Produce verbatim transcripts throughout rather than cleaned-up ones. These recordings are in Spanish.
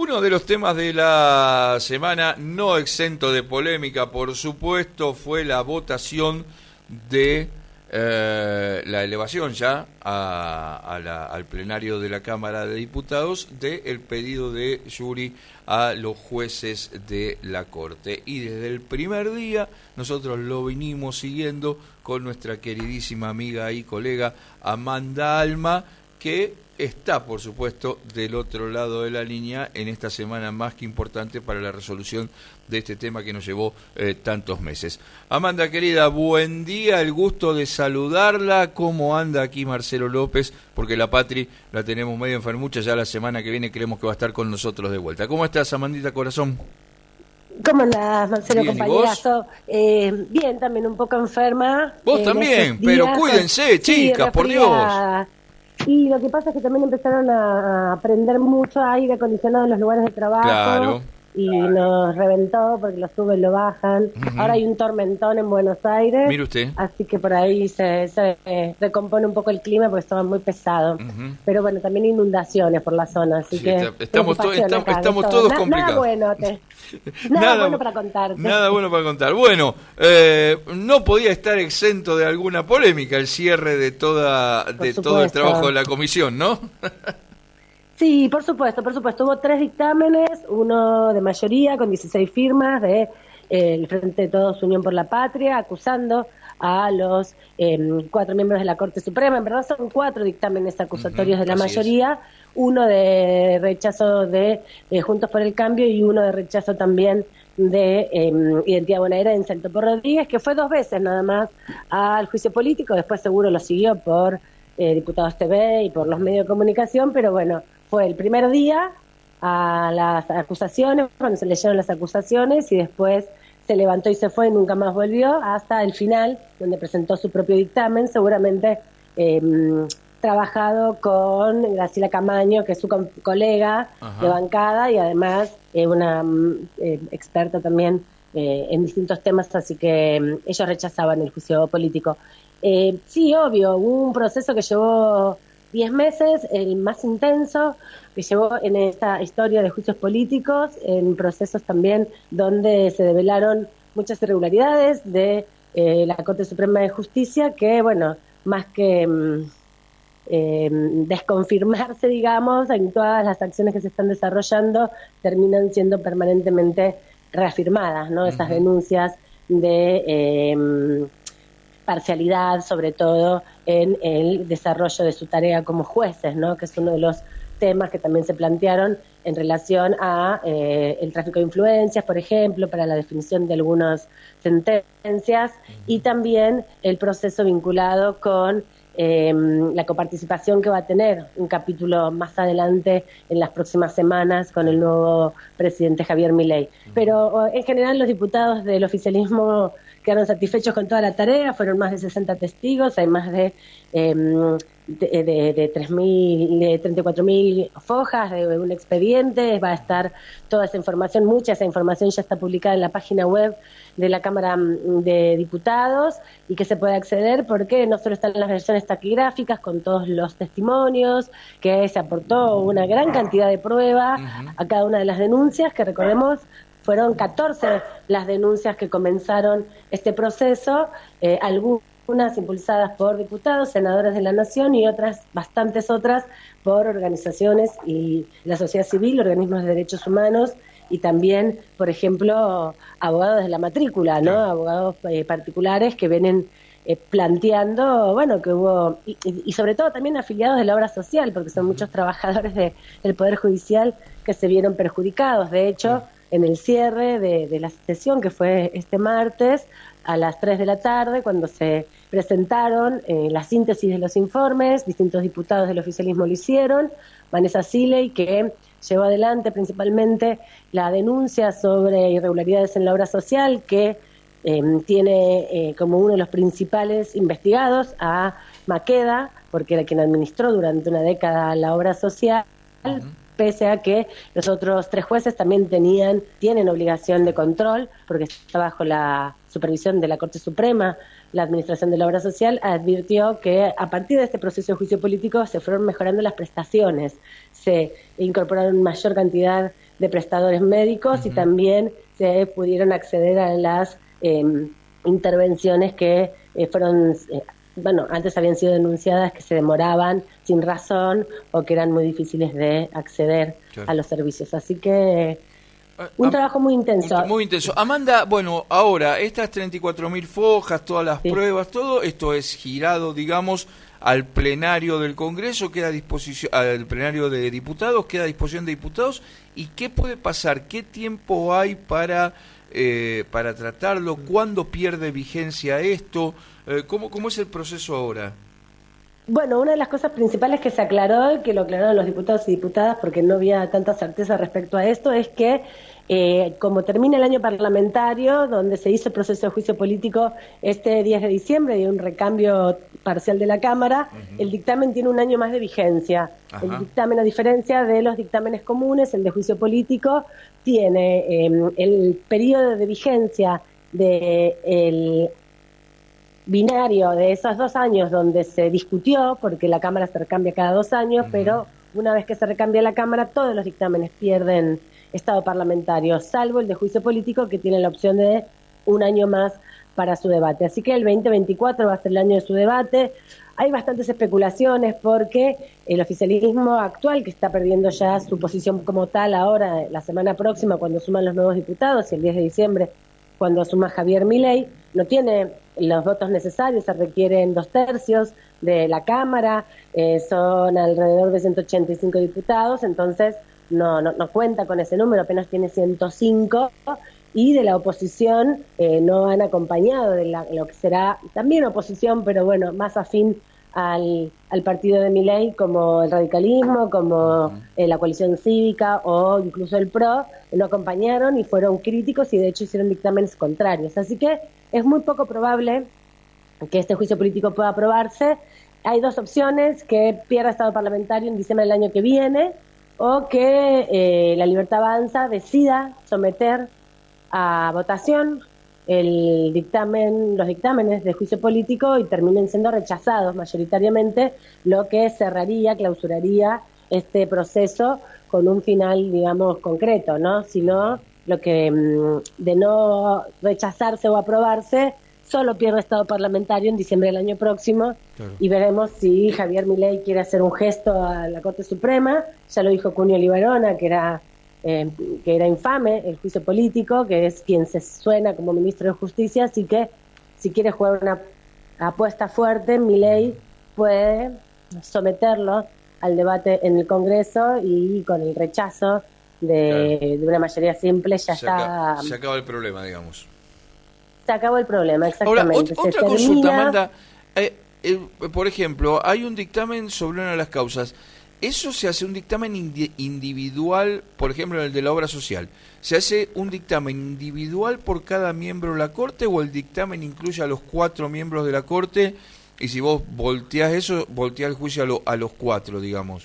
Uno de los temas de la semana, no exento de polémica, por supuesto, fue la votación de eh, la elevación ya a, a la, al plenario de la Cámara de Diputados del pedido de Yuri a los jueces de la Corte. Y desde el primer día nosotros lo vinimos siguiendo con nuestra queridísima amiga y colega Amanda Alma, que está, por supuesto, del otro lado de la línea en esta semana más que importante para la resolución de este tema que nos llevó eh, tantos meses. Amanda, querida, buen día, el gusto de saludarla. ¿Cómo anda aquí Marcelo López? Porque la Patri la tenemos medio enfermucha, ya la semana que viene creemos que va a estar con nosotros de vuelta. ¿Cómo estás, Amandita, corazón? ¿Cómo andás, Marcelo, bien, compañerazo? Eh, bien, también un poco enferma. Vos eh, también, pero días, cuídense, chicas, sí, por Dios. Y lo que pasa es que también empezaron a, a prender mucho aire acondicionado en los lugares de trabajo. Claro. Y nos reventó porque lo suben, lo bajan. Uh-huh. Ahora hay un tormentón en Buenos Aires. Mire usted. Así que por ahí se, se eh, recompone un poco el clima porque estaba muy pesado. Uh-huh. Pero bueno, también inundaciones por la zona. Así sí, que estamos, to- estamos, estamos todos Na- complicados. Nada bueno, te, nada, nada bueno para contarte. Nada bueno para contar. Bueno, eh, no podía estar exento de alguna polémica el cierre de toda de todo el trabajo de la comisión, ¿no? Sí, por supuesto, por supuesto. Hubo tres dictámenes, uno de mayoría con dieciséis firmas de eh, el Frente de Todos Unión por la Patria, acusando a los eh, cuatro miembros de la Corte Suprema. En verdad son cuatro dictámenes acusatorios uh-huh, de la mayoría, es. uno de rechazo de eh, Juntos por el Cambio y uno de rechazo también de eh, Identidad Bonaerense, el Topo Rodríguez, que fue dos veces nada más al juicio político, después seguro lo siguió por eh, Diputados T V y por los medios de comunicación, pero bueno, fue el primer día a las acusaciones, cuando se leyeron las acusaciones, y después se levantó y se fue y nunca más volvió, hasta el final, donde presentó su propio dictamen, seguramente eh, trabajado con Graciela Camaño, que es su co- colega Ajá. de bancada, y además eh, una eh, experta también eh, en distintos temas, así que eh, ellos rechazaban el juicio político. Eh, sí, obvio, hubo un proceso que llevó diez meses, el más intenso que llevó en esta historia de juicios políticos, en procesos también donde se develaron muchas irregularidades de eh, la Corte Suprema de Justicia, que, bueno, más que eh, desconfirmarse, digamos, en todas las acciones que se están desarrollando, terminan siendo permanentemente reafirmadas, ¿no? Uh-huh. Esas denuncias de Eh, parcialidad, sobre todo en el desarrollo de su tarea como jueces, ¿no? Que es uno de los temas que también se plantearon en relación a eh, el tráfico de influencias, por ejemplo, para la definición de algunas sentencias, y también el proceso vinculado con eh, la coparticipación que va a tener un capítulo más adelante en las próximas semanas con el nuevo presidente Javier Milei. Pero en general los diputados del oficialismo quedaron satisfechos con toda la tarea, fueron más de sesenta testigos, hay más de, eh, de, de, de tres mil, de treinta y cuatro mil fojas de un expediente, va a estar toda esa información, mucha esa información ya está publicada en la página web de la Cámara de Diputados y que se puede acceder porque no solo están las versiones taquigráficas con todos los testimonios, que se aportó una gran cantidad de pruebas uh-huh. a cada una de las denuncias, que recordemos fueron catorce las denuncias que comenzaron este proceso, eh, algunas impulsadas por diputados, senadores de la Nación y otras, bastantes otras, por organizaciones y la sociedad civil, organismos de derechos humanos y también, por ejemplo, abogados de la matrícula, ¿no? Abogados eh, particulares que vienen eh, planteando, bueno, que hubo, y, y sobre todo también afiliados de la obra social, porque son muchos trabajadores de, del Poder Judicial que se vieron perjudicados. De hecho, en el cierre de, de la sesión, que fue este martes, a las tres de la tarde, cuando se presentaron eh, la síntesis de los informes, distintos diputados del oficialismo lo hicieron, Vanessa Siley, que llevó adelante principalmente la denuncia sobre irregularidades en la obra social, que eh, tiene eh, como uno de los principales investigados a Maqueda, porque era quien administró durante una década la obra social, uh-huh. pese a que los otros tres jueces también tenían, tienen obligación de control, porque está bajo la supervisión de la Corte Suprema, la Administración de la Obra Social, advirtió que a partir de este proceso de juicio político se fueron mejorando las prestaciones, se incorporaron mayor cantidad de prestadores médicos, uh-huh. y también se pudieron acceder a las eh, intervenciones que eh, fueron, eh, bueno, antes habían sido denunciadas que se demoraban sin razón o que eran muy difíciles de acceder claro. a los servicios. Así que un Am- trabajo muy intenso. Muy intenso. Amanda, bueno, ahora, estas treinta y cuatro mil fojas, todas las sí. pruebas, todo esto es girado, digamos, al plenario del Congreso, queda a disposición, al plenario de diputados, queda a disposición de diputados. ¿Y qué puede pasar? ¿Qué tiempo hay para eh, para tratarlo? ¿Cuándo pierde vigencia esto? Eh, ¿cómo, ¿Cómo es el proceso ahora? Bueno, una de las cosas principales que se aclaró, que lo aclararon los diputados y diputadas, porque no había tanta certeza respecto a esto, es que eh, como termina el año parlamentario, donde se hizo el proceso de juicio político este diez de diciembre, y un recambio parcial de la Cámara, uh-huh. el dictamen tiene un año más de vigencia. Ajá. El dictamen, a diferencia de los dictámenes comunes, el de juicio político, tiene eh, el periodo de vigencia de el binario de esos dos años donde se discutió, porque la Cámara se recambia cada dos años, uh-huh. pero una vez que se recambia la Cámara, todos los dictámenes pierden estado parlamentario, salvo el de juicio político, que tiene la opción de un año más para su debate. Así que el veinte veinticuatro va a ser el año de su debate. Hay bastantes especulaciones porque el oficialismo actual, que está perdiendo ya su posición como tal ahora, la semana próxima, cuando suman los nuevos diputados, y el diez de diciembre, cuando suma Javier Milei, no tiene los votos necesarios, se requieren dos tercios de la Cámara, eh, son alrededor de ciento ochenta y cinco diputados, entonces no, no, no cuenta con ese número, apenas tiene ciento cinco, y de la oposición eh, no han acompañado de la, lo que será también oposición, pero bueno, más afín al, al partido de Milei, como el radicalismo, como eh, la coalición cívica o incluso el PRO, no acompañaron y fueron críticos, y de hecho hicieron dictámenes contrarios. Así que es muy poco probable que este juicio político pueda aprobarse. Hay dos opciones: que pierda estado parlamentario en diciembre del año que viene, o que eh, la Libertad Avanza decida someter a votación el dictamen, los dictámenes de juicio político, y terminen siendo rechazados mayoritariamente, lo que cerraría, clausuraría este proceso con un final, digamos, concreto, ¿no? Si no, lo que de no rechazarse o aprobarse, solo pierde estado parlamentario en diciembre del año próximo, claro. Y veremos si Javier Milei quiere hacer un gesto a la Corte Suprema. Ya lo dijo Cunio Libarona, que era eh, que era infame el juicio político, que es quien se suena como ministro de Justicia, así que si quiere jugar una apuesta fuerte, Milei puede someterlo al debate en el Congreso, y con el rechazo de, claro. de una mayoría simple ya se está... Acaba, se acaba el problema, digamos. Se acabó el problema, exactamente. Ahora, ot- otra se consulta, termina... Amanda. Eh, eh, por ejemplo, hay un dictamen sobre una de las causas. ¿Eso se hace un dictamen indi- individual, por ejemplo, en el de la obra social? ¿Se hace un dictamen individual por cada miembro de la Corte, o el dictamen incluye a los cuatro miembros de la Corte, y si vos volteás eso, volteás el juicio a, lo, a los cuatro, digamos?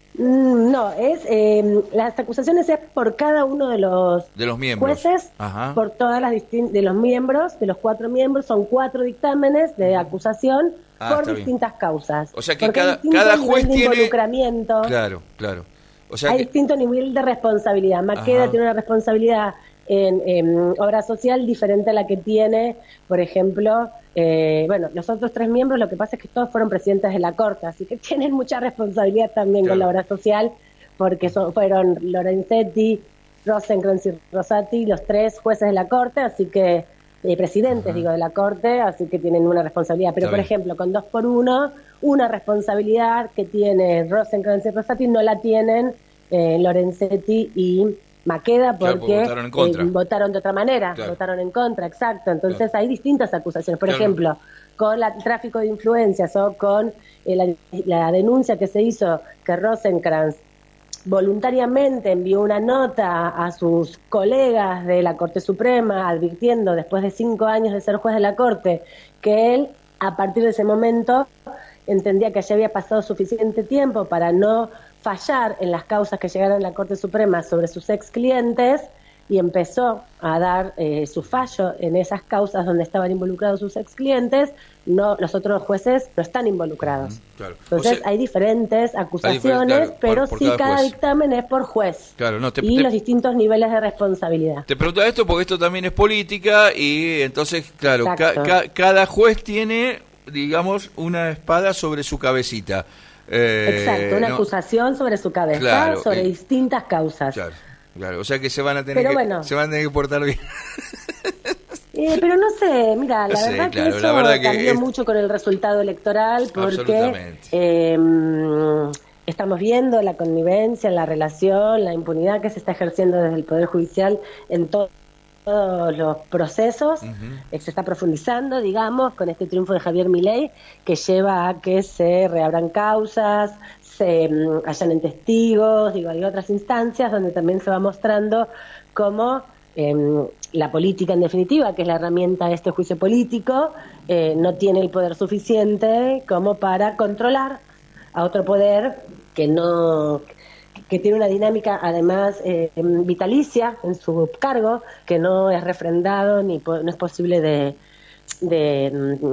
No, es eh, las acusaciones es por cada uno de los, de los miembros. jueces, Ajá. por todas las distin- de los miembros, de los cuatro miembros, son cuatro dictámenes de acusación ah, por distintas bien. causas. O sea que cada, cada juez de tiene involucramiento. Claro, claro. O sea hay que... distinto nivel de responsabilidad. Maqueda Ajá. tiene una responsabilidad en, en obra social diferente a la que tiene, por ejemplo, eh, bueno, los otros tres miembros, lo que pasa es que todos fueron presidentes de la Corte, así que tienen mucha responsabilidad también claro. con la obra social, porque son, fueron Lorenzetti, Rosencrantz y Rosati, los tres jueces de la Corte, así que eh, presidentes, Ajá. digo, de la Corte, así que tienen una responsabilidad. Pero, Está por bien. ejemplo, con dos por uno, una responsabilidad que tiene Rosencrantz y Rosati no la tienen eh, Lorenzetti y Maqueda, porque claro, votaron, en contra. Eh, votaron de otra manera, claro. votaron en contra, exacto. Entonces claro. hay distintas acusaciones. Por claro. ejemplo, con la, el tráfico de influencias, o con eh, la, la denuncia que se hizo que Rosencrantz voluntariamente envió una nota a sus colegas de la Corte Suprema advirtiendo, después de cinco años de ser juez de la Corte, que él, a partir de ese momento, entendía que ya había pasado suficiente tiempo para no fallar en las causas que llegaron a la Corte Suprema sobre sus ex clientes. y empezó a dar eh, su fallo en esas causas donde estaban involucrados sus ex clientes, no, los otros jueces no están involucrados. Uh-huh, claro. Entonces o sea, hay diferentes acusaciones, hay diferentes, claro, pero por, por sí cada, cada dictamen es por juez. Claro, no, te, y te, los distintos niveles de responsabilidad. Te pregunto esto porque esto también es política y entonces, claro, ca, ca, cada juez tiene, digamos, una espada sobre su cabecita. Eh, Exacto, una ¿no? acusación sobre su cabeza, claro, sobre eh, distintas causas. Claro, claro, o sea que se van a tener, que, bueno, se van a tener que portar bien. Eh, pero no sé, mira, la, sí, verdad, claro, que eso la verdad que cambió es... mucho con el resultado electoral porque eh, estamos viendo la connivencia, la relación, la impunidad que se está ejerciendo desde el Poder Judicial en todo. Todos los procesos, uh-huh. se está profundizando, digamos, con este triunfo de Javier Milei, que lleva a que se reabran causas, se um, allanen testigos, digo, hay otras instancias donde también se va mostrando cómo eh, la política, en definitiva, que es la herramienta de este juicio político, eh, no tiene el poder suficiente como para controlar a otro poder que no... que tiene una dinámica además eh, vitalicia en su cargo, que no es refrendado ni po- no es posible de de,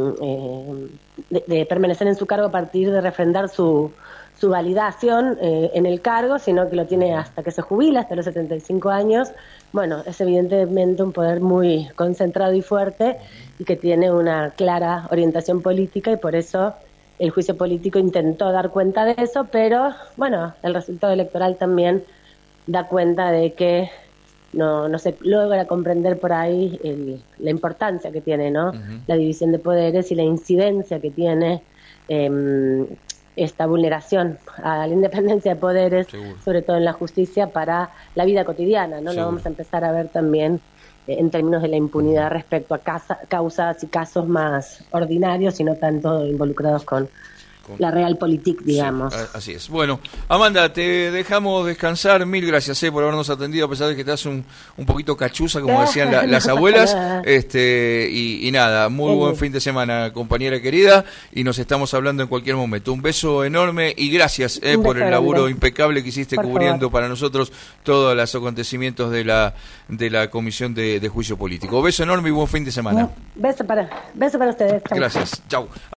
eh, de de permanecer en su cargo a partir de refrendar su su validación eh, en el cargo, sino que lo tiene hasta que se jubila, hasta los setenta y cinco años. Bueno, es evidentemente un poder muy concentrado y fuerte y que tiene una clara orientación política y por eso el juicio político intentó dar cuenta de eso, pero bueno, el resultado electoral también da cuenta de que no no se logra comprender por ahí el, la importancia que tiene, ¿no? Uh-huh. La división de poderes y la incidencia que tiene eh, esta vulneración a la independencia de poderes, seguro, sobre todo en la justicia, para la vida cotidiana, ¿no? Seguro. Lo vamos a empezar a ver también en términos de la impunidad respecto a casa, causas y casos más ordinarios y no tanto involucrados con, con... la realpolitik, digamos. Sí, así es. Bueno, Amanda, te dejamos descansar. Mil gracias eh, por habernos atendido, a pesar de que estás un, un poquito cachuza, como decían la, las abuelas. este y, y nada, muy buen fin de semana, compañera querida, y nos estamos hablando en cualquier momento. Un beso enorme y gracias eh, por el laburo impecable que hiciste por cubriendo favor. Para nosotros todos los acontecimientos de la de la Comisión de, de Juicio Político. Beso enorme y buen fin de semana. Beso para, beso para ustedes. Chau. Gracias. Chau.